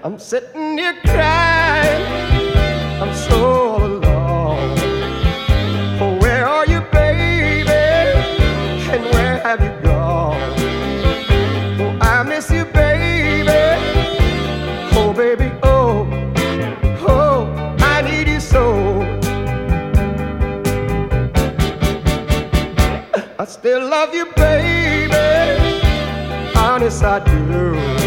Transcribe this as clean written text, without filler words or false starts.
I'm sitting here crying, I'm so all alone. Oh, where are you, baby? And where have you gone? Oh, I miss you, baby. Oh, baby, oh, oh, I need you so. I still love you, baby. Honest, I do.